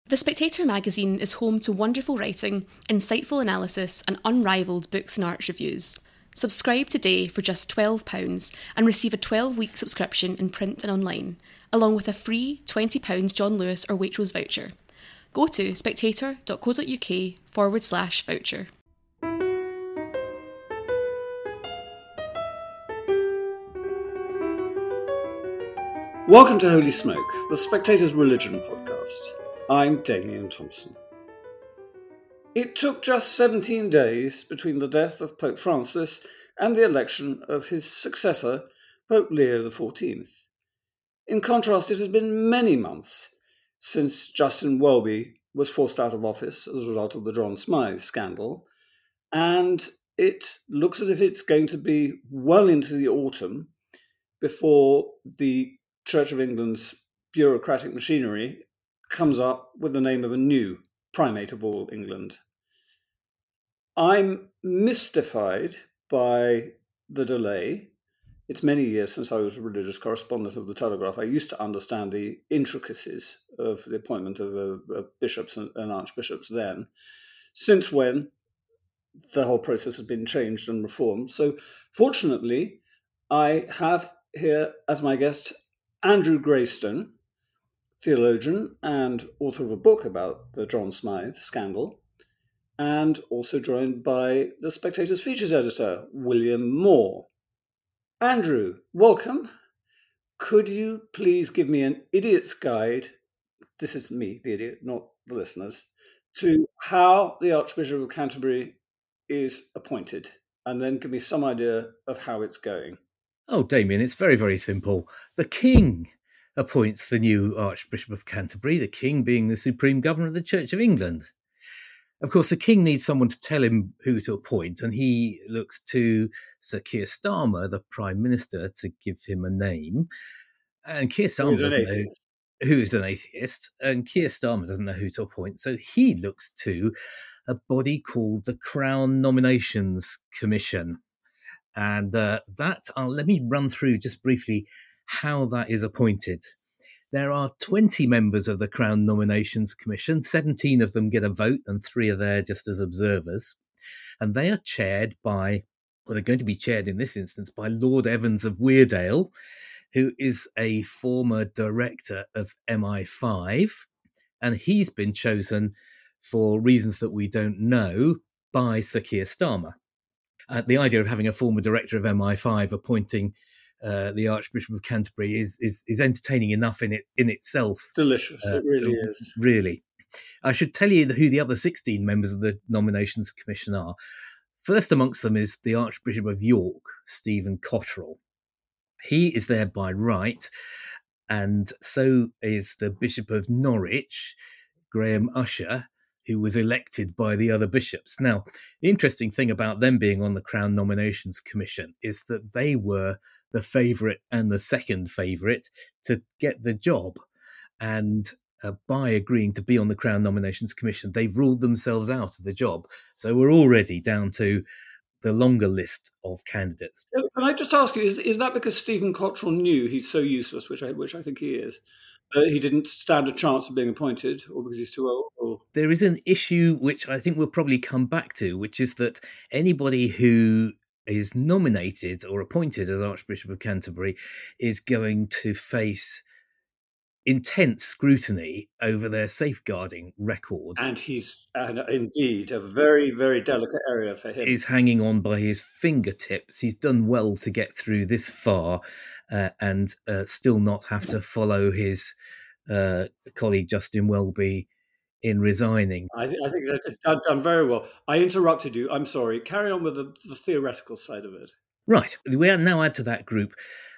The Spectator magazine is home to wonderful writing, insightful analysis, and unrivalled books and arts reviews. Subscribe today for just £12 and receive a 12-week subscription in print and online, along with a free £20 John Lewis or Waitrose voucher. Go to spectator.co.uk/voucher. Welcome to Holy Smoke, the Spectator's religion podcast. I'm Damian Thompson. It took just 17 days between the death of Pope Francis and the election of his successor, Pope Leo XIV. In contrast, it has been many months since Justin Welby was forced out of office as a result of the John Smythe scandal, and it looks as if it's going to be well into the autumn before the Church of England's bureaucratic machinery comes up with the name of a new primate of all England. I'm mystified by the delay. It's many years since I was a religious correspondent of the Telegraph. I used to understand the intricacies of the appointment of bishops and archbishops then, since when the whole process has been changed and reformed. So fortunately, I have here as my guest Andrew Graystone, theologian and author of a book about the John Smythe scandal, and also joined by the Spectator's features editor, William Moore. Andrew, welcome. Could you please give me an idiot's guide, this is me, the idiot, not the listeners, to how the Archbishop of Canterbury is appointed, and then give me some idea of how it's going? Oh, Damien, it's very, very simple. The King appoints the new Archbishop of Canterbury, the King being the supreme governor of the Church of England. Of course, the King needs someone to tell him who to appoint, and he looks to Sir Keir Starmer, the Prime Minister, to give him a name. And Keir Starmer doesn't know who's an atheist, and Keir Starmer doesn't know who to appoint, so he looks to a body called the Crown Nominations Commission. And let me run through just briefly how that is appointed. There are 20 members of the Crown Nominations Commission. 17 of them get a vote and 3 are there just as observers. And they are chaired by, well, they're going to be chaired in this instance by Lord Evans of Weardale, who is a former director of MI5. And he's been chosen for reasons that we don't know by Sir Keir Starmer. The idea of having a former director of MI5 appointing the Archbishop of Canterbury is entertaining enough in itself. Delicious, it really is. Really. I should tell you who the other 16 members of the Nominations Commission are. First amongst them is the Archbishop of York, Stephen Cotterill. He is there by right, and so is the Bishop of Norwich, Graham Usher, who was elected by the other bishops. Now, the interesting thing about them being on the Crown Nominations Commission is that they were the favourite and the second favourite to get the job. And by agreeing to be on the Crown Nominations Commission, they've ruled themselves out of the job. So we're already down to the longer list of candidates. Can I just ask you, is that because Stephen Cotterill knew he's so useless, which I think he is, that he didn't stand a chance of being appointed, or because he's too old? Or... There is an issue which I think we'll probably come back to, which is that anybody who is nominated or appointed as Archbishop of Canterbury is going to face intense scrutiny over their safeguarding record. And he's indeed a very, very delicate area for him. He's hanging on by his fingertips. He's done well to get through this far and still not have to follow his colleague Justin Welby in resigning. I think that's done very well. I interrupted you. I'm sorry. Carry on with the theoretical side of it. Right. We now add to that group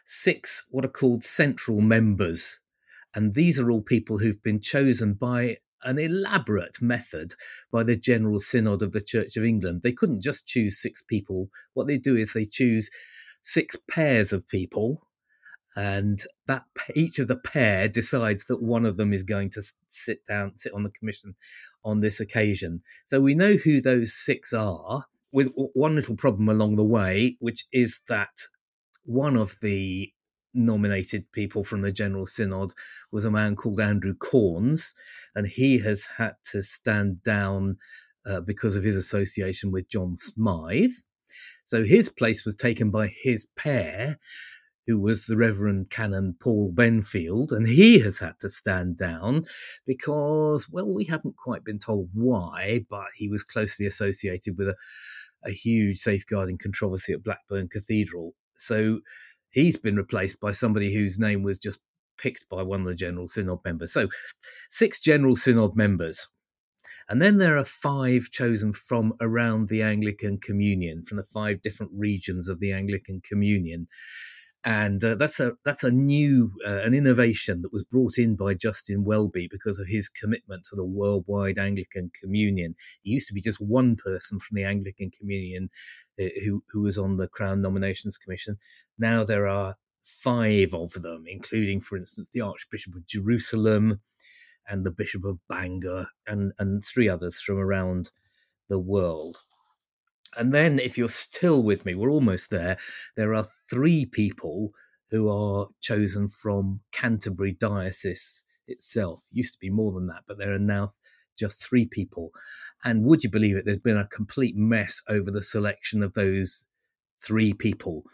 6 what are called central members. And these are all people who've been chosen by an elaborate method by the General Synod of the Church of England. They couldn't just choose 6 people. What they do is they choose 6 pairs of people, and that each of the pair decides that one of them is going to sit on the commission on this occasion. So we know who those 6 are, with one little problem along the way, which is that one of the nominated people from the General Synod was a man called Andrew Corns, and he has had to stand down because of his association with John Smythe. So his place was taken by his pair, who was the Reverend Canon Paul Benfield, and he has had to stand down because, well, we haven't quite been told why, but he was closely associated with a huge safeguarding controversy at Blackburn Cathedral. So he's been replaced by somebody whose name was just picked by one of the General Synod members. So 6 General Synod members. And then there are 5 chosen from around the Anglican Communion, from the 5 different regions of the Anglican Communion. And that's a new an innovation that was brought in by Justin Welby because of his commitment to the worldwide Anglican Communion. He used to be just one person from the Anglican Communion who was on the Crown Nominations Commission. Now there are 5 of them, including, for instance, the Archbishop of Jerusalem and the Bishop of Bangor and 3 others from around the world. And then, if you're still with me, we're almost there. There are 3 people who are chosen from Canterbury Diocese itself. Used to be more than that, but there are now just 3 people. And would you believe it, there's been a complete mess over the selection of those 3 people.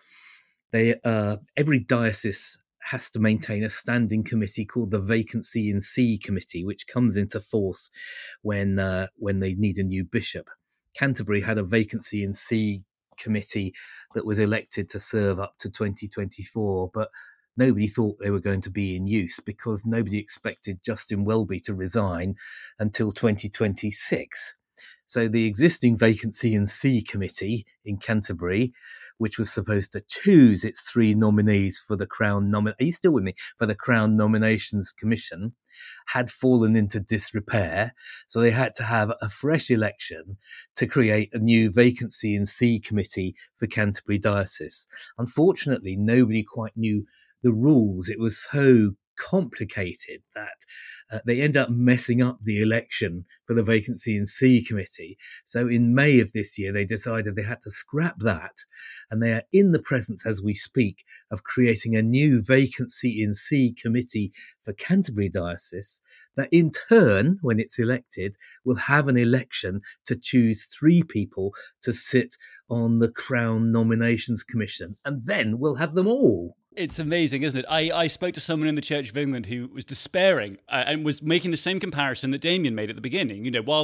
Every diocese has to maintain a standing committee called the Vacancy in See Committee, which comes into force when they need a new bishop. Canterbury had a Vacancy in See committee that was elected to serve up to 2024, but nobody thought they were going to be in use because nobody expected Justin Welby to resign until 2026. So the existing Vacancy in See committee in Canterbury, which was supposed to choose its 3 nominees for the Crown are you still with me? For the Crown Nominations Commission, had fallen into disrepair, so they had to have a fresh election to create a new Vacancy in See committee for Canterbury Diocese. Unfortunately, nobody quite knew the rules. It was so complicated that they end up messing up the election for the Vacancy in See committee. So in May of this year, they decided they had to scrap that, and they are in the presence, as we speak, of creating a new Vacancy in See committee for Canterbury Diocese that in turn, when it's elected, will have an election to choose 3 people to sit on the Crown Nominations Commission, and then we'll have them all. It's amazing, isn't it? I spoke to someone in the Church of England who was despairing and was making the same comparison that Damien made at the beginning. You know, while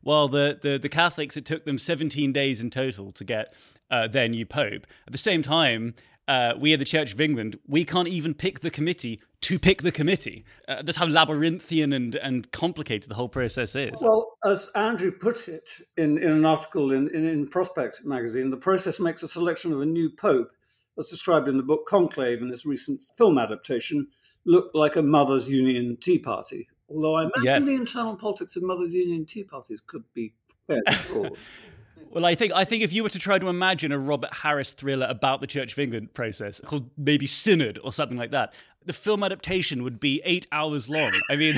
the Catholics, it took them 17 days in total to get their new pope. At the same time, we at the Church of England, we can't even pick the committee to pick the committee. That's how labyrinthian and complicated the whole process is. Well, as Andrew put it in an article in Prospect magazine, the process makes a selection of a new pope, as described in the book Conclave and its recent film adaptation, look like a Mothers' Union Tea Party. Although I imagine the internal politics of Mothers' Union Tea Parties could be fairly broad. Well, I think if you were to try to imagine a Robert Harris thriller about the Church of England process, called maybe Synod or something like that, the film adaptation would be 8 hours long. I mean,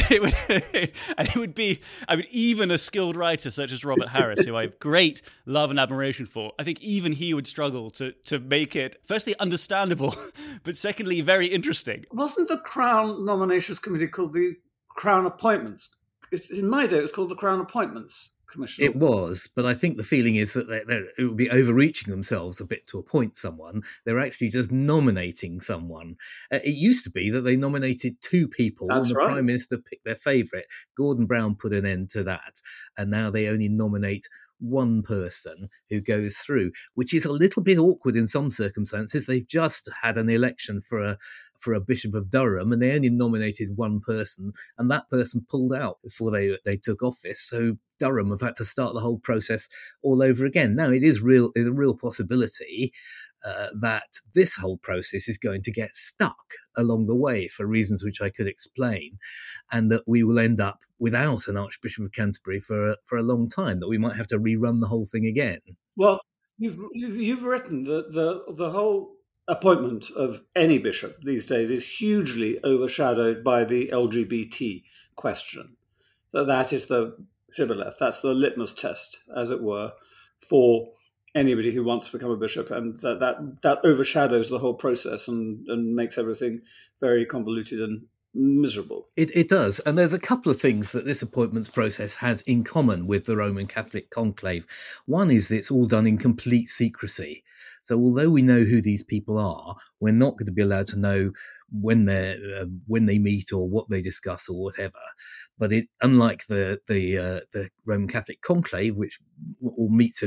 it would be, even a skilled writer such as Robert Harris, who I have great love and admiration for, I think even he would struggle to make it, firstly, understandable, but secondly, very interesting. Wasn't the Crown Nominations Committee called the Crown Appointments? In my day, it was called the Crown Appointments Commission. It was, but I think the feeling is that it would be overreaching themselves a bit to appoint someone. They're actually just nominating someone. It used to be that they nominated 2 people. That's and the right. Prime Minister picked their favourite. Gordon Brown put an end to that, and now they only nominate one person who goes through, which is a little bit awkward in some circumstances. They've just had an election for a Bishop of Durham, and they only nominated one person, and that person pulled out before they took office. So Durham have had to start the whole process all over again. Now, there's a real possibility that this whole process is going to get stuck along the way for reasons which I could explain, and that we will end up without an Archbishop of Canterbury for a long time, that we might have to rerun the whole thing again. Well, you've written that the whole appointment of any bishop these days is hugely overshadowed by the LGBT question. So that is the shibboleth, that's the litmus test, as it were, for anybody who wants to become a bishop, and that overshadows the whole process and makes everything very convoluted and miserable. It does. And there's a couple of things that this appointments process has in common with the Roman Catholic conclave. One is that it's all done in complete secrecy. So although we know who these people are, we're not going to be allowed to know when they meet or what they discuss or whatever. But unlike the Roman Catholic conclave, which all meets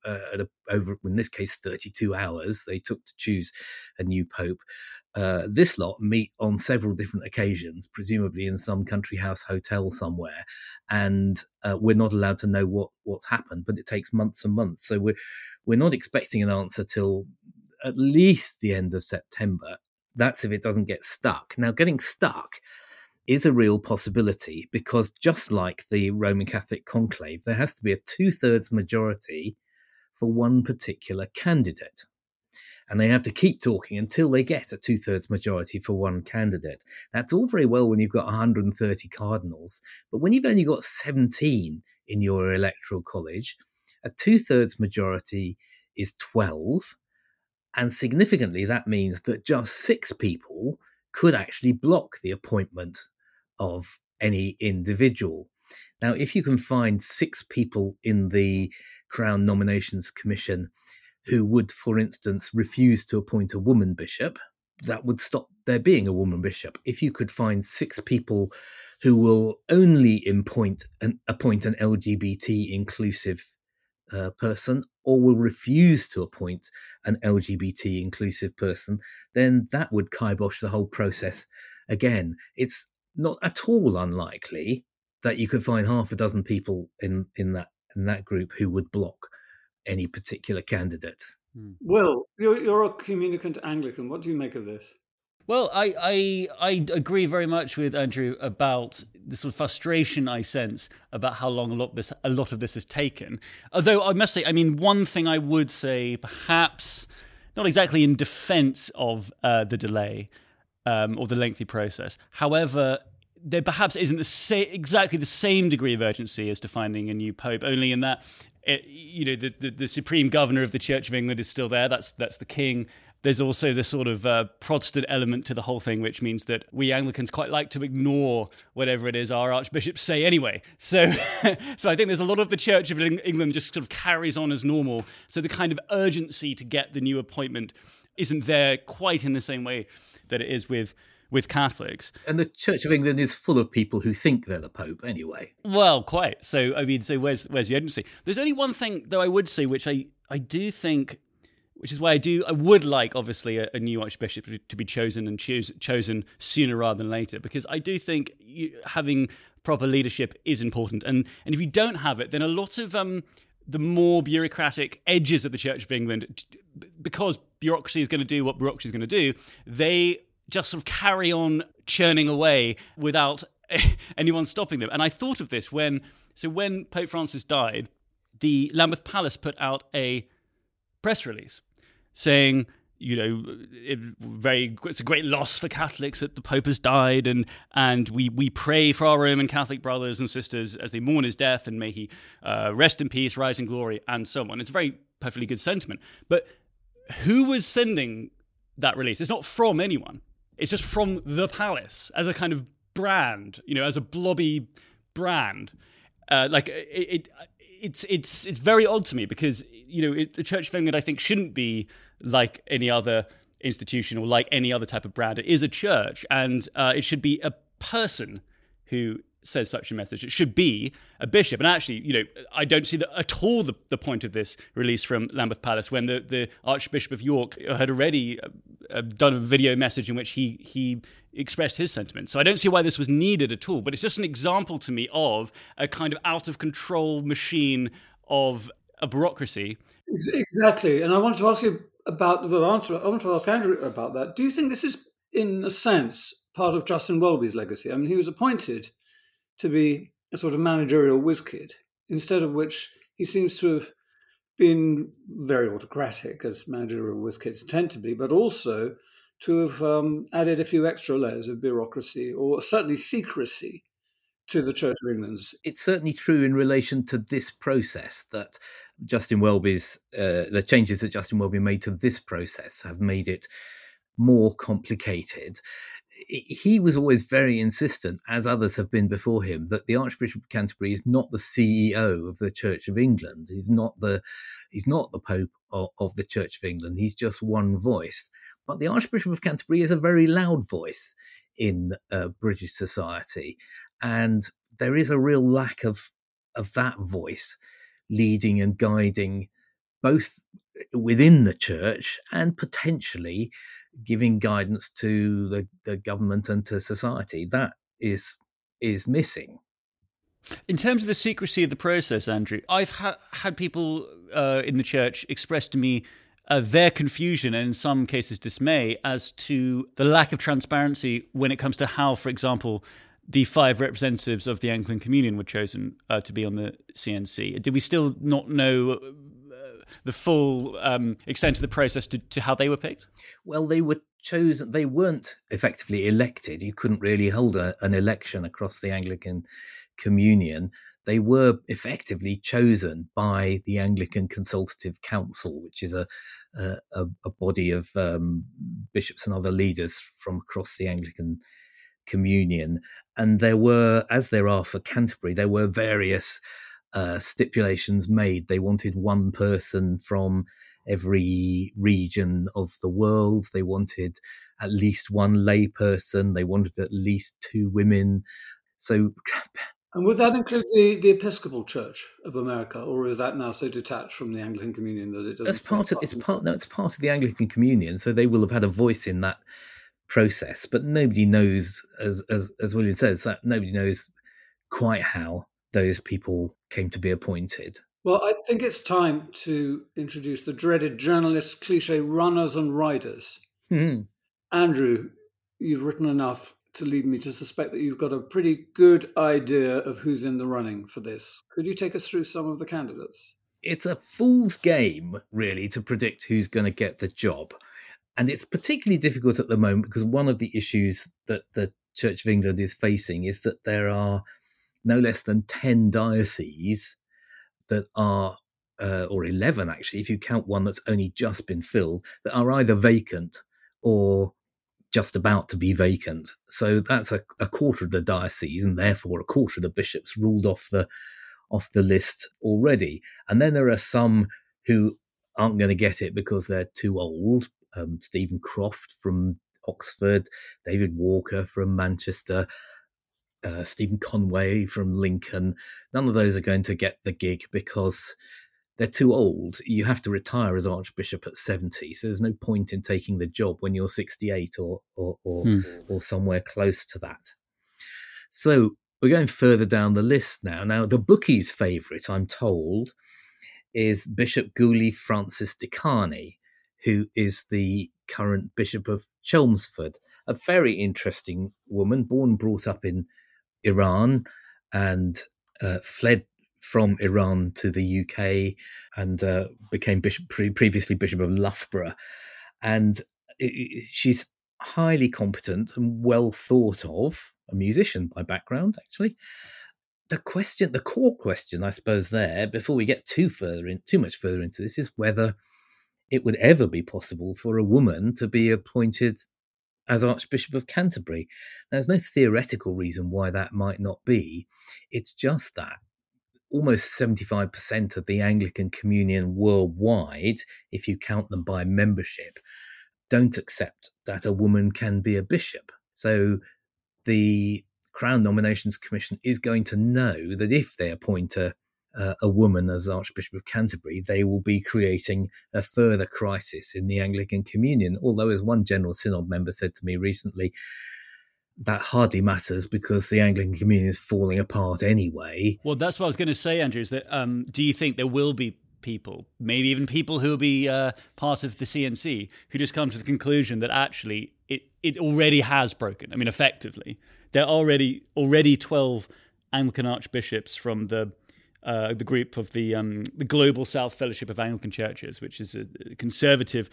over, in this case, 32 hours, they took to choose a new pope. This lot meet on several different occasions, presumably in some country house hotel somewhere, and we're not allowed to know what's happened. But it takes months and months, so we're not expecting an answer till at least the end of September. That's if it doesn't get stuck. Now, getting stuck is a real possibility because just like the Roman Catholic conclave, there has to be a 2/3 majority for one particular candidate. And they have to keep talking until they get a 2/3 majority for one candidate. That's all very well when you've got 130 cardinals, but when you've only got 17 in your electoral college, a 2/3 majority is 12. And significantly, that means that just 6 people could actually block the appointment of any individual. Now, if you can find 6 people in the Crown Nominations Commission who would, for instance, refuse to appoint a woman bishop, that would stop there being a woman bishop. If you could find 6 people who will only appoint an LGBT inclusive person, or will refuse to appoint an LGBT inclusive person, then that would kibosh the whole process again. It's not at all unlikely that you could find half a dozen people in that group who would block any particular candidate. Will, you're a communicant Anglican. What do you make of this? Well, I agree very much with Andrew about the sort of frustration I sense about how long a lot of this has taken. Although I must say, I mean, one thing I would say, perhaps not exactly in defence of the delay or the lengthy process. However, there perhaps isn't exactly the same degree of urgency as to finding a new pope. Only in that, the supreme governor of the Church of England is still there. That's the king. There's also this sort of Protestant element to the whole thing, which means that we Anglicans quite like to ignore whatever it is our archbishops say anyway. So I think there's a lot of the Church of England just sort of carries on as normal. So the kind of urgency to get the new appointment isn't there quite in the same way that it is with Catholics. And the Church of England is full of people who think they're the Pope anyway. Well, quite. So, I mean, where's the urgency? There's only one thing, though, I would say, which I do think... Which is why I would like, obviously, a new archbishop to be chosen and chosen sooner rather than later, because I do think having proper leadership is important. And if you don't have it, then a lot of the more bureaucratic edges of the Church of England, because bureaucracy is going to do what bureaucracy is going to do, they just sort of carry on churning away without anyone stopping them. And I thought of this when Pope Francis died, the Lambeth Palace put out a press release saying, it's a great loss for Catholics that the Pope has died, and we pray for our Roman Catholic brothers and sisters as they mourn his death, and may he rest in peace, rise in glory, and so on. It's a very perfectly good sentiment. But who was sending that release? It's not from anyone. It's just from the palace as a kind of brand, as a blobby brand. It's very odd to me because the Church of England, I think, shouldn't be like any other institution or like any other type of brand. It is a church, and it should be a person who says such a message. It should be a bishop. And actually, I don't see at all the point of this release from Lambeth Palace when the Archbishop of York had already done a video message in which he expressed his sentiments. So I don't see why this was needed at all. But it's just an example to me of a kind of out-of-control machine of a bureaucracy. Exactly. And I wanted to ask you about the answer. I want to ask Andrew about that. Do you think this is, in a sense, part of Justin Welby's legacy? I mean, he was appointed to be a sort of managerial whiz kid, instead of which he seems to have been very autocratic, as managerial whiz kids tend to be, but also to have added a few extra layers of bureaucracy, or certainly secrecy, to the Church of England's. It's certainly true in relation to this process that Justin Welby's, the changes that Justin Welby made to this process have made it more complicated. He was always very insistent, as others have been before him, that the Archbishop of Canterbury is not the CEO of the Church of England. He's not the Pope of the Church of England. He's just one voice. But the Archbishop of Canterbury is a very loud voice in British society, and there is a real lack of that voice leading and guiding both within the church and potentially giving guidance to the government and to society. That is missing. In terms of the secrecy of the process, Andrew, I've had people in the church express to me their confusion and in some cases dismay as to the lack of transparency when it comes to how, for example, the 5 representatives of the Anglican Communion were chosen to be on the CNC. Did we still not know the full extent of the process to how they were picked? Well, they were chosen. They weren't effectively elected. You couldn't really hold an election across the Anglican Communion. They were effectively chosen by the Anglican Consultative Council, which is a body of bishops and other leaders from across the Anglican Communion. And there were, as there are for Canterbury, there were various stipulations made. They wanted one person from every region of the world. They wanted at least one lay person. They wanted at least 2 women. So, and would that include the Episcopal Church of America, or is that now so detached from the Anglican Communion that it doesn't? It's part of the Anglican Communion, so they will have had a voice in that process. But nobody knows, as William says, that nobody knows quite how those people came to be appointed. Well, I think it's time to introduce the dreaded journalist cliche runners and riders. Mm-hmm. Andrew, you've written enough to lead me to suspect that you've got a pretty good idea of who's in the running for this. Could you take us through some of the candidates? It's a fool's game, really, to predict who's going to get the job. And it's particularly difficult at the moment because one of the issues that the Church of England is facing is that there are no less than 10 dioceses that are, or 11 actually, if you count one that's only just been filled, that are either vacant or just about to be vacant. So that's a quarter of the diocese, and therefore a quarter of the bishops ruled off the list already. And then there are some who aren't going to get it because they're too old. Stephen Croft from Oxford, David Walker from Manchester, Stephen Conway from Lincoln. None of those are going to get the gig because they're too old. You have to retire as Archbishop at 70, so there's no point in taking the job when you're 68 or somewhere close to that. So we're going further down the list now. Now, the bookies' favourite, I'm told, is Bishop Guli Francis de Carney, who is the current Bishop of Chelmsford, a very interesting woman, born and brought up in Iran and fled from Iran to the UK and became previously Bishop of Loughborough. And she's highly competent and well thought of, a musician by background, actually. The core question, I suppose, there, before we get too much further into this, is whether it would ever be possible for a woman to be appointed as Archbishop of Canterbury. There's no theoretical reason why that might not be. It's just that almost 75% of the Anglican Communion worldwide, if you count them by membership, don't accept that a woman can be a bishop. So the Crown Nominations Commission is going to know that if they appoint a woman as Archbishop of Canterbury, they will be creating a further crisis in the Anglican Communion. Although, as one General Synod member said to me recently, that hardly matters because the Anglican Communion is falling apart anyway. Well, that's what I was going to say, Andrew, is that do you think there will be people, maybe even people who will be part of the CNC, who just come to the conclusion that actually it already has broken? I mean, effectively, there are already 12 Anglican archbishops from the the group of the Global South Fellowship of Anglican Churches, which is a conservative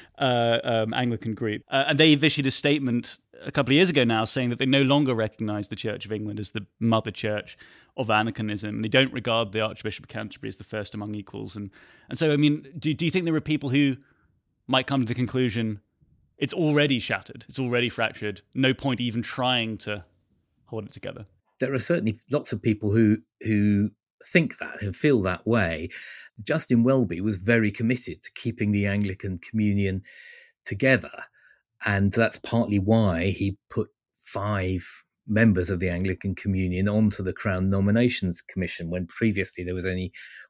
Anglican group. And they've issued a statement a couple of years ago now saying that they no longer recognise the Church of England as the mother church of Anglicanism. They don't regard the Archbishop of Canterbury as the first among equals. And so, I mean, do you think there are people who might come to the conclusion it's already shattered, it's already fractured, no point even trying to hold it together? There are certainly lots of people who think that, who feel that way. Justin Welby was very committed to keeping the Anglican Communion together, and that's partly why he put 5 members of the Anglican Communion onto the Crown Nominations Commission when previously there was only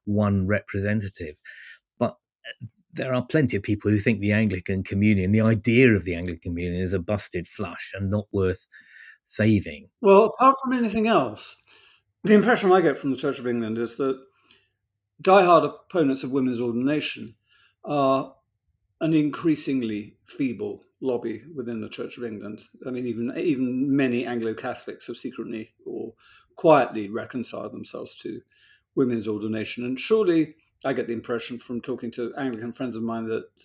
1 representative. But there are plenty of people who think the Anglican Communion, the idea of the Anglican Communion, is a busted flush and not worth saving. Well, apart from anything else, the impression I get from the Church of England is that diehard opponents of women's ordination are an increasingly feeble lobby within the Church of England. I mean, even many Anglo-Catholics have secretly or quietly reconciled themselves to women's ordination. And surely I get the impression from talking to Anglican friends of mine that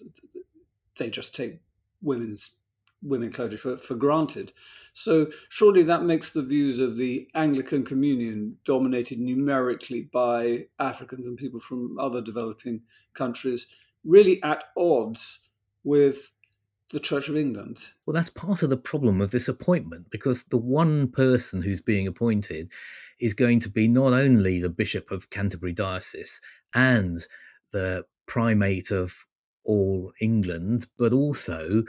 they just take women clergy for granted. So surely that makes the views of the Anglican Communion dominated numerically by Africans and people from other developing countries really at odds with the Church of England. Well, that's part of the problem of this appointment, because the one person who's being appointed is going to be not only the Bishop of Canterbury Diocese and the Primate of all England, but also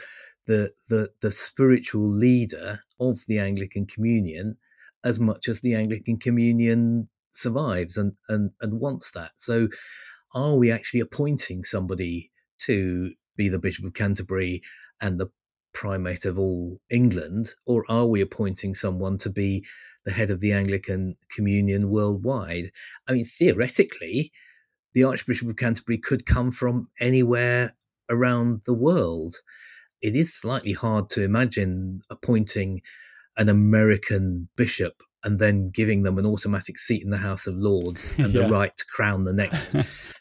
the spiritual leader of the Anglican Communion, as much as the Anglican Communion survives and wants that. So are we actually appointing somebody to be the Bishop of Canterbury and the Primate of all England, or are we appointing someone to be the head of the Anglican Communion worldwide? I mean, theoretically, the Archbishop of Canterbury could come from anywhere around the world. It is slightly hard to imagine appointing an American bishop and then giving them an automatic seat in the House of Lords and the right to crown the next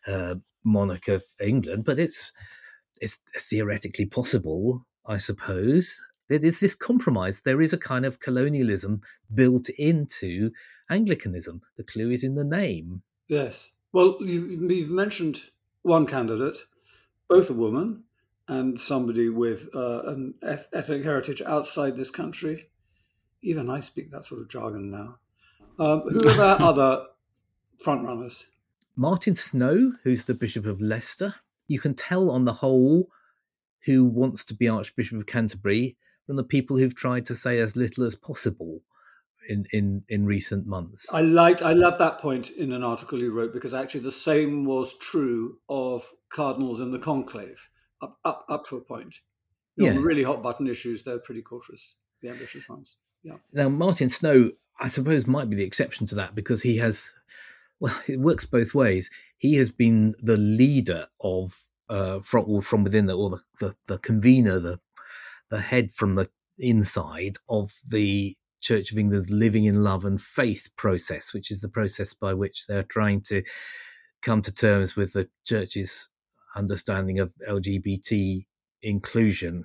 monarch of England. But it's theoretically possible, I suppose. There is this compromise. There is a kind of colonialism built into Anglicanism. The clue is in the name. Yes. Well, you've mentioned one candidate, both a woman and somebody with an ethnic heritage outside this country. Even I speak that sort of jargon now. Who are their other frontrunners? Martin Snow, who's the Bishop of Leicester. You can tell on the whole who wants to be Archbishop of Canterbury from the people who've tried to say as little as possible in recent months. I love that point in an article you wrote, because actually the same was true of cardinals in the conclave. Up to a point. On the really hot button issues, they're pretty cautious, the ambitious ones. Yeah. Now, Martin Snow, I suppose, might be the exception to that, because he has, well, it works both ways. He has been the leader of, from within the convener, the head from the inside of the Church of England's Living in Love and Faith process, which is the process by which they're trying to come to terms with the Church's understanding of LGBT inclusion.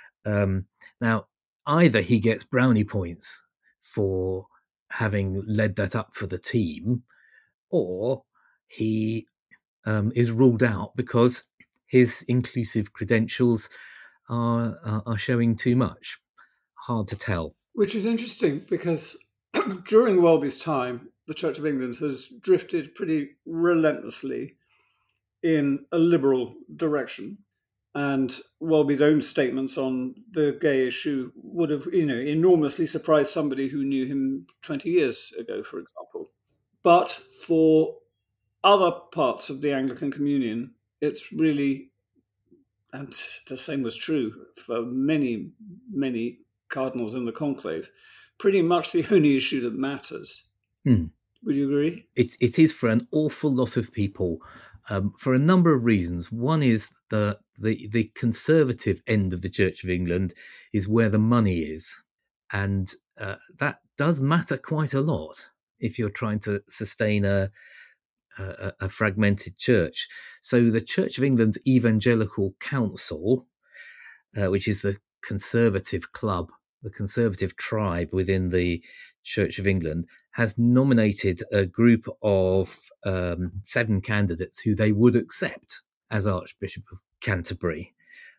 Now, either he gets brownie points for having led that up for the team, or he is ruled out because his inclusive credentials are showing too much. Hard to tell. Which is interesting, because during Welby's time, the Church of England has drifted pretty relentlessly in a liberal direction, and Welby's own statements on the gay issue would have, enormously surprised somebody who knew him 20 years ago, for example. But for other parts of the Anglican Communion, it's really, and the same was true for many, many cardinals in the conclave, pretty much the only issue that matters. Would you agree? It is for an awful lot of people. For a number of reasons. One is the conservative end of the Church of England is where the money is. And that does matter quite a lot if you're trying to sustain a a fragmented church. So the Church of England's Evangelical Council, which is the conservative club, the conservative tribe within the Church of England, has nominated a group of 7 candidates who they would accept as Archbishop of Canterbury.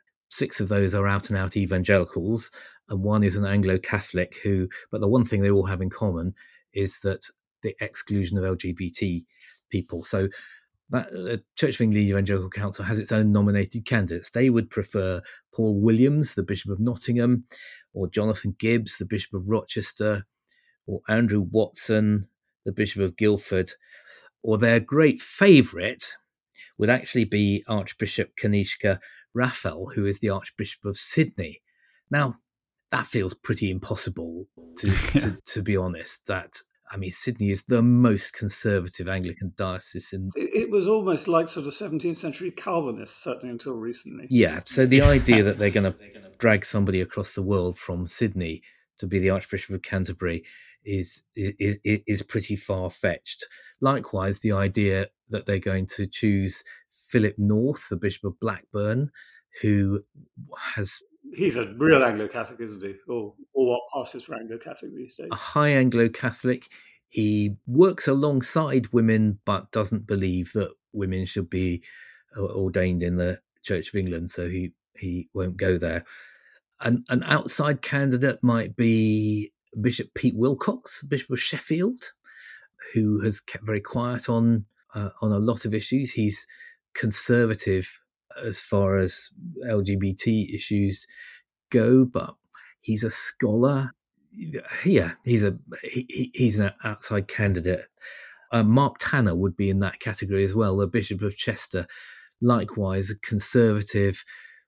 6 of those are out and out evangelicals, and 1 is an Anglo-Catholic but the one thing they all have in common is that the exclusion of LGBT people. So that the Church of England Evangelical Council has its own nominated candidates. They would prefer Paul Williams, the Bishop of Nottingham, or Jonathan Gibbs, the Bishop of Rochester, or Andrew Watson, the Bishop of Guildford, or their great favourite would actually be Archbishop Kanishka Raphael, who is the Archbishop of Sydney. Now, that feels pretty impossible, to be honest. Sydney is the most conservative Anglican diocese in... It was almost like sort of 17th century Calvinists, certainly until recently. Yeah, so the idea that they're going to drag somebody across the world from Sydney to be the Archbishop of Canterbury is pretty far-fetched. Likewise, the idea that they're going to choose Philip North, the Bishop of Blackburn, who has... He's a real Anglo-Catholic, isn't he? Or what passes for Anglo-Catholic these days? A high Anglo-Catholic. He works alongside women, but doesn't believe that women should be ordained in the Church of England, so he won't go there. An outside candidate might be Bishop Pete Wilcox, Bishop of Sheffield, who has kept very quiet on a lot of issues. He's conservative as far as LGBT issues go, but he's a scholar. Yeah, he's an outside candidate. Mark Tanner would be in that category as well, the Bishop of Chester. Likewise, a conservative,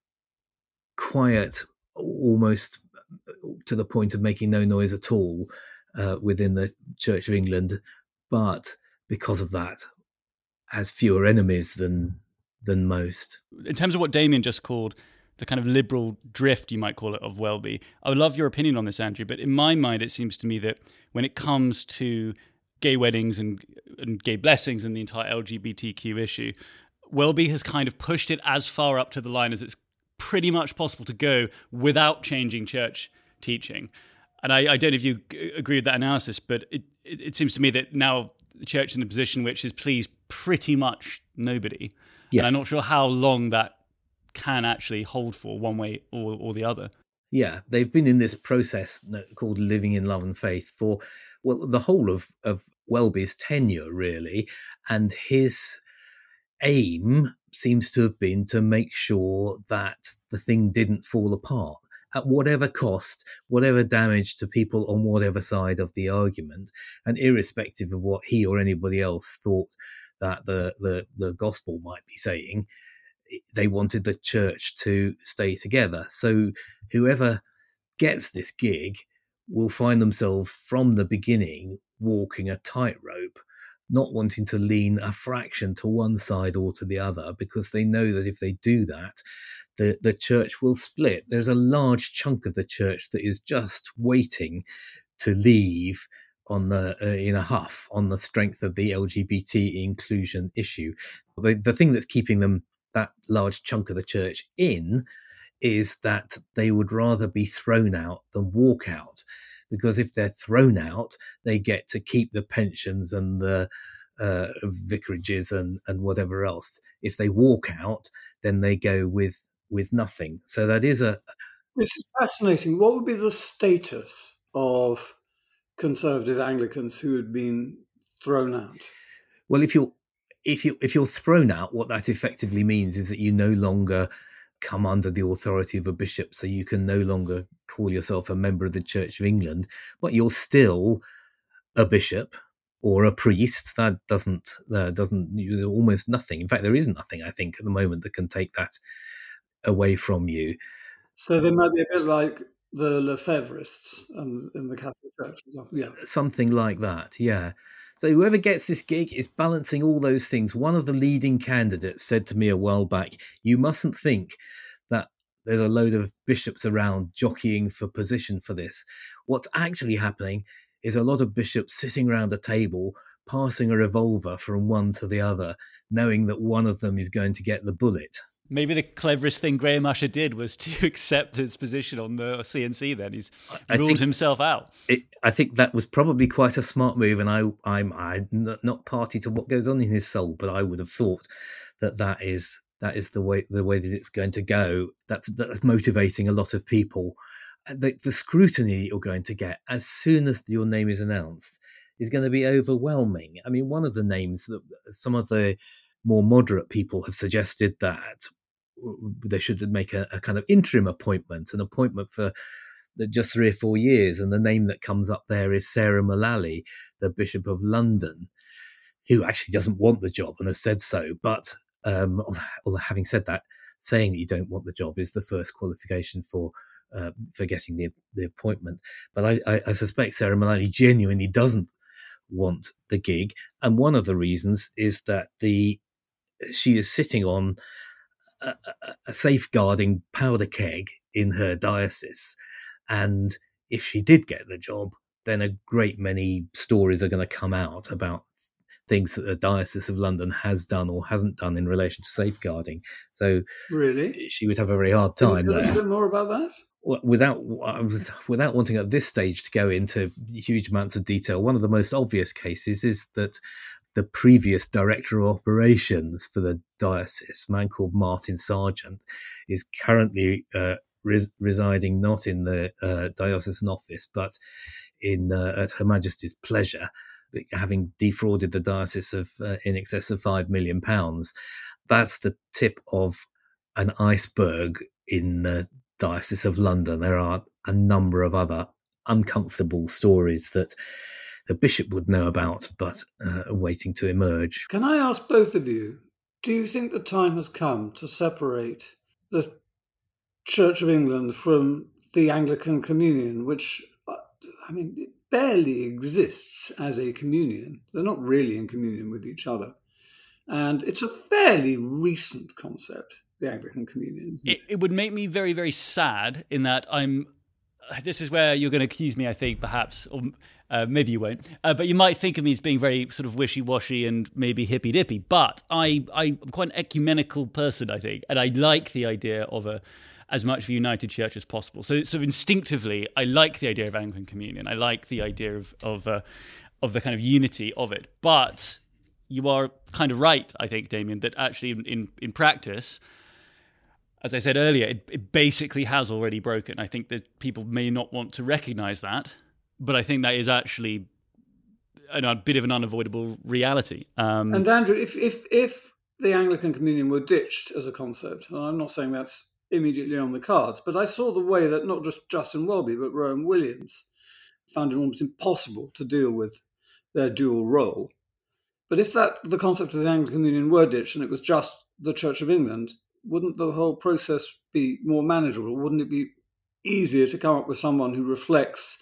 quiet, almost to the point of making no noise at all within the Church of England, but because of that, has fewer enemies than most. In terms of what Damien just called the kind of liberal drift, you might call it, of Welby, I would love your opinion on this, Andrew, but in my mind, it seems to me that when it comes to gay weddings and gay blessings and the entire LGBTQ issue, Welby has kind of pushed it as far up to the line as it's pretty much possible to go without changing church teaching. And I don't know if you agree with that analysis, but it seems to me that now the church is in a position which has pleased pretty much nobody. Yes. And I'm not sure how long that can actually hold for one way or the other. Yeah, they've been in this process called living in love and faith for, well, the whole of Welby's tenure, really. And his aim seems to have been to make sure that the thing didn't fall apart at whatever cost, whatever damage to people on whatever side of the argument, and irrespective of what he or anybody else thought that the gospel might be saying. They wanted the church to stay together. So whoever gets this gig will find themselves from the beginning walking a tightrope, not wanting to lean a fraction to one side or to the other, because they know that if they do that, the church will split. There's a large chunk of the church that is just waiting to leave in a huff on the strength of the LGBT inclusion issue. The thing that's keeping them, that large chunk of the church, in is that they would rather be thrown out than walk out, because if they're thrown out, they get to keep the pensions and the vicarages and whatever else. If they walk out, then they go with nothing. So that is This is fascinating. What would be the status of conservative Anglicans who had been thrown out? Well, if you're thrown out, what that effectively means is that you no longer come under the authority of a bishop, so you can no longer call yourself a member of the Church of England, but you're still a bishop or a priest. That doesn't almost nothing. In fact, there is nothing, I think, at the moment that can take that away from you. So they might be a bit like the Lefebvrists in the Catholic Church, for example. Yeah, something like that. Yeah. So whoever gets this gig is balancing all those things. One of the leading candidates said to me a while back, "You mustn't think that there's a load of bishops around jockeying for position for this. What's actually happening is a lot of bishops sitting around a table passing a revolver from one to the other, knowing that one of them is going to get the bullet. Maybe the cleverest thing Graham Usher did was to accept his position on the CNC. Then he's ruled himself out. I think that was probably quite a smart move, and I'm not party to what goes on in his soul, but I would have thought that is the way that it's going to go. That's motivating a lot of people. The scrutiny you're going to get as soon as your name is announced is going to be overwhelming. I mean, one of the names that some of the more moderate people have suggested that they should make a kind of interim appointment, an appointment for just 3 or 4 years. And the name that comes up there is Sarah Mullally, the Bishop of London, who actually doesn't want the job and has said so. But although having said that, saying that you don't want the job is the first qualification for getting the appointment. But I suspect Sarah Mullally genuinely doesn't want the gig. And one of the reasons is that she is sitting on a safeguarding powder keg in her diocese. And if she did get the job, then a great many stories are going to come out about things that the Diocese of London has done or hasn't done in relation to safeguarding. So really, she would have a very hard time. Can you tell us a bit more about that? Without wanting at this stage to go into huge amounts of detail, one of the most obvious cases is that the previous director of operations for the diocese, a man called Martin Sargent, is currently residing not in the diocesan office, but at Her Majesty's pleasure, having defrauded the diocese of in excess of £5 million. That's the tip of an iceberg in the Diocese of London. There are a number of other uncomfortable stories that the bishop would know about, but are waiting to emerge. Can I ask both of you, do you think the time has come to separate the Church of England from the Anglican Communion, which, I mean, it barely exists as a communion? They're not really in communion with each other. And it's a fairly recent concept, the Anglican Communion. It would make me very, very sad in that this is where you're going to accuse me, I think, perhaps, or maybe you won't, but you might think of me as being very sort of wishy-washy and maybe hippy-dippy, but I'm quite an ecumenical person, I think, and I like the idea of as much of a united church as possible. So instinctively, I like the idea of Anglican Communion. I like the idea of the kind of unity of it. But you are kind of right, I think, Damien, that actually in practice, as I said earlier, it basically has already broken. I think that people may not want to recognise that, but I think that is actually a bit of an unavoidable reality. And Andrew, if the Anglican Communion were ditched as a concept, and I'm not saying that's immediately on the cards, but I saw the way that not just Justin Welby, but Rowan Williams found it almost impossible to deal with their dual role. But if the concept of the Anglican Communion were ditched and it was just the Church of England, wouldn't the whole process be more manageable? Wouldn't it be easier to come up with someone who reflects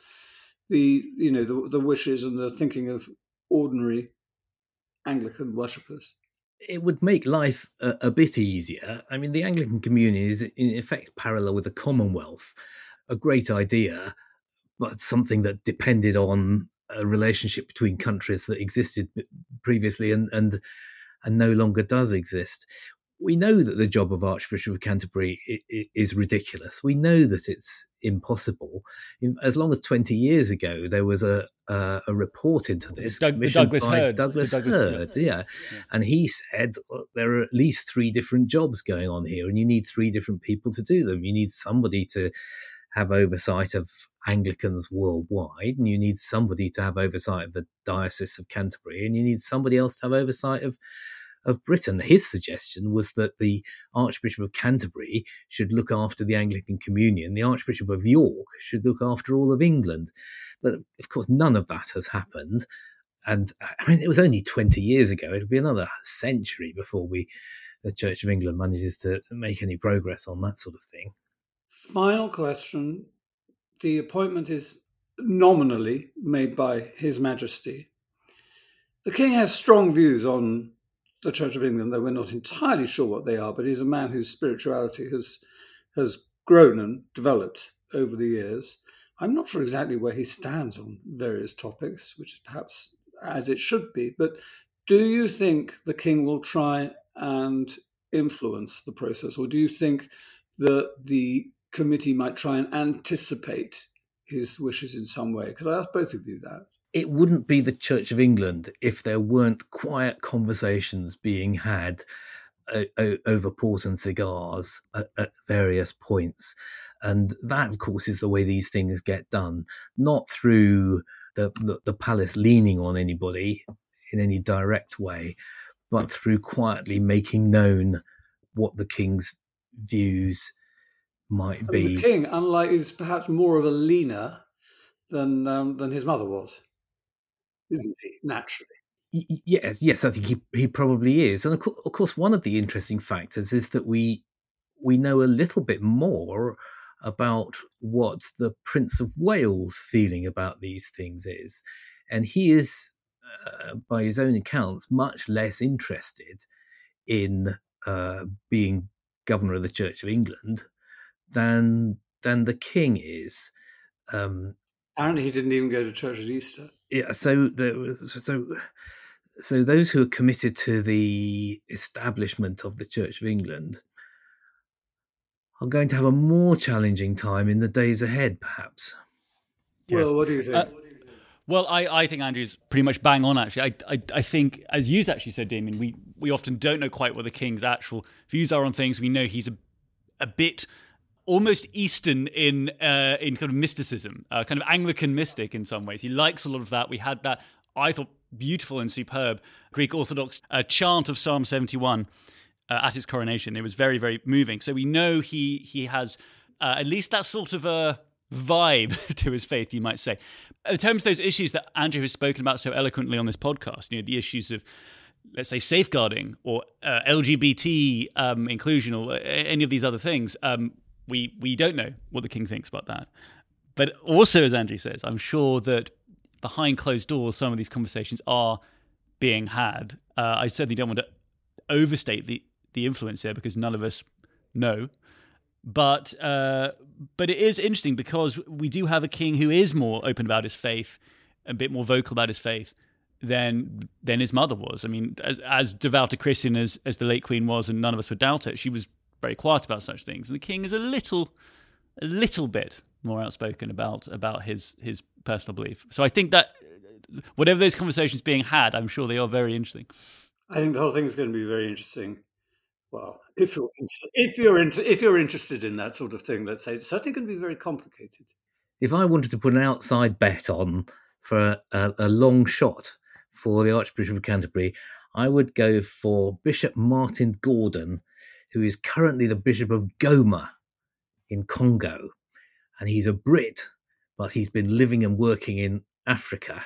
the wishes and the thinking of ordinary Anglican worshippers? It would make life a bit easier. I mean, the Anglican Communion is in effect parallel with the Commonwealth, a great idea, but something that depended on a relationship between countries that existed previously and no longer does exist. We know that the job of Archbishop of Canterbury is ridiculous. We know that it's impossible. As long as 20 years ago, there was a report into this commissioned by Douglas Hurd, yeah. And he said, there are at least 3 different jobs going on here, and you need 3 different people to do them. You need somebody to have oversight of Anglicans worldwide, and you need somebody to have oversight of the Diocese of Canterbury, and you need somebody else to have oversight of Britain. His suggestion was that the Archbishop of Canterbury should look after the Anglican Communion, the Archbishop of York should look after all of England. But of course, none of that has happened. And I mean, it was only 20 years ago. It'll be another century before the Church of England manages to make any progress on that sort of thing. Final question. The appointment is nominally made by His Majesty. The King has strong views on the Church of England, though we're not entirely sure what they are, but he's a man whose spirituality has grown and developed over the years. I'm not sure exactly where he stands on various topics, which is perhaps as it should be. But do you think the king will try and influence the process, or do you think that the committee might try and anticipate his wishes in some way? Could I ask both of you that? It wouldn't be the Church of England if there weren't quiet conversations being had over port and cigars at various points. And that, of course, is the way these things get done, not through the palace leaning on anybody in any direct way, but through quietly making known what the king's views might be. The king, unlike, is perhaps more of a leaner than his mother was, isn't he? Naturally. Yes, I think he probably is. And of course, one of the interesting factors is that we know a little bit more about what the Prince of Wales' feeling about these things is. And he is, by his own accounts, much less interested in being governor of the Church of England than the king is. Apparently, he didn't even go to church at Easter. Yeah, so those who are committed to the establishment of the Church of England are going to have a more challenging time in the days ahead, perhaps. Well, yes. What do you think? Well, I think Andrew's pretty much bang on, actually. I think, as you actually said, Damien, we often don't know quite what the king's actual views are on things. We know he's a bit almost Eastern in kind of mysticism, kind of Anglican mystic in some ways. He likes a lot of that. We had that, I thought, beautiful and superb Greek Orthodox chant of Psalm 71 at his coronation. It was very, very moving. So we know he has at least that sort of a vibe to his faith, you might say. In terms of those issues that Andrew has spoken about so eloquently on this podcast, the issues of, let's say, safeguarding or LGBT inclusion or any of these other things, we don't know what the king thinks about that. But also, as Andrew says, I'm sure that behind closed doors, some of these conversations are being had. I certainly don't want to overstate the influence here because none of us know. But it is interesting because we do have a king who is more open about his faith, a bit more vocal about his faith than his mother was. I mean, as devout a Christian as the late Queen was, and none of us would doubt it, she was very quiet about such things. And the king is a little bit more outspoken about his personal belief. So I think that whatever those conversations being had, I'm sure they are very interesting. I think the whole thing is going to be very interesting. Well, if you're interested in that sort of thing, let's say, it's certainly going to be very complicated. If I wanted to put an outside bet on for a long shot for the Archbishop of Canterbury, I would go for Bishop Martin Gordon, who is currently the Bishop of Goma in Congo. And he's a Brit, but he's been living and working in Africa.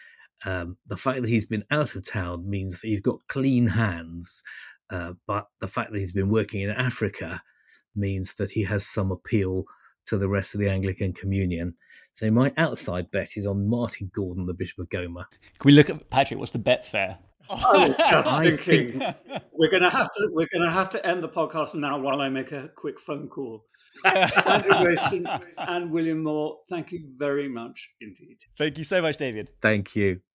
The fact that he's been out of town means that he's got clean hands. But the fact that he's been working in Africa means that he has some appeal to the rest of the Anglican Communion. So my outside bet is on Martin Gordon, the Bishop of Goma. Can we look at, Patrick, what's the bet fare? I was just thinking we're going to have to end the podcast now while I make a quick phone call. Andrew Grayson and William Moore, thank you very much indeed. Thank you so much, David. Thank you.